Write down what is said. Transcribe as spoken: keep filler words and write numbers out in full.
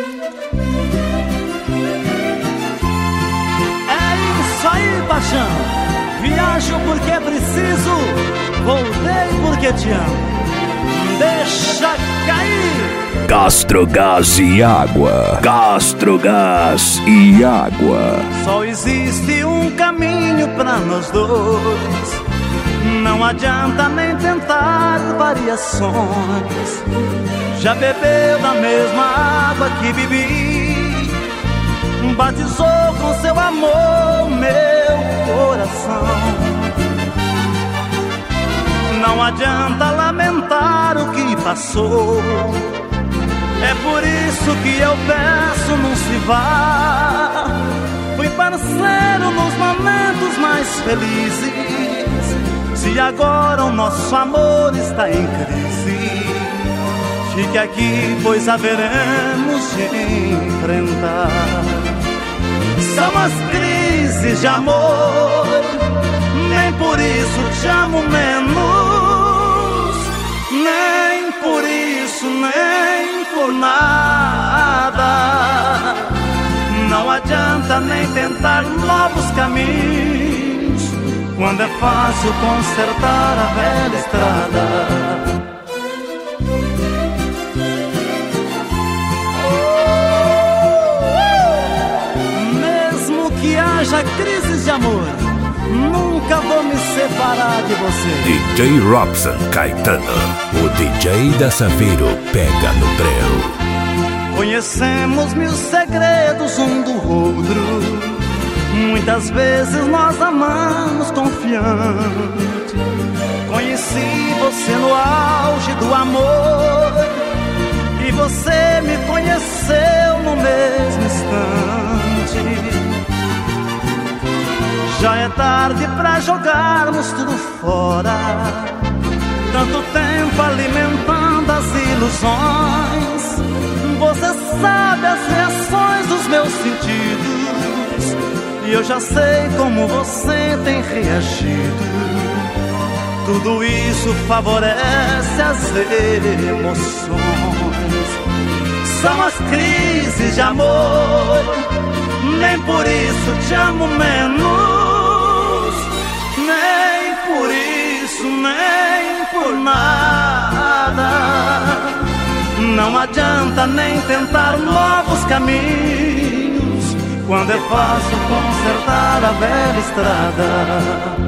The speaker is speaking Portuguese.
isso aí, paixão. Viajo porque preciso, voltei porque te amo. Deixa cair. Gastrogás e água. Gastrogás e água. Só existe um caminho pra nós dois. Não adianta nem tentar variações. Já bebeu da mesma água que bebi, batizou com seu amor meu coração. Não adianta lamentar o que passou. É por isso que eu peço, não se vá. Fui parceiro nos momentos mais felizes. Se agora o nosso amor está em crise, fique aqui, pois haveremos de enfrentar. São as crises de amor, nem por isso te amo menos, nem por isso, nem por nada. Não adianta nem tentar novos caminhos, quando é fácil consertar a velha estrada. Que haja crises de amor, nunca vou me separar de você. D J Robson Caetano, o D J da Saveiro pega no breu. Conhecemos mil segredos um do outro. Muitas vezes nós amamos confiante. Conheci você no auge do amor, e você me conheceu no mesmo instante. Já é tarde pra jogarmos tudo fora, tanto tempo alimentando as ilusões. Você sabe as reações dos meus sentidos, e eu já sei como você tem reagido. Tudo isso favorece as emoções. São as crises de amor, nem por isso te amo menos, nem por isso, nem por nada. Não adianta nem tentar novos caminhos, quando é fácil consertar a velha estrada.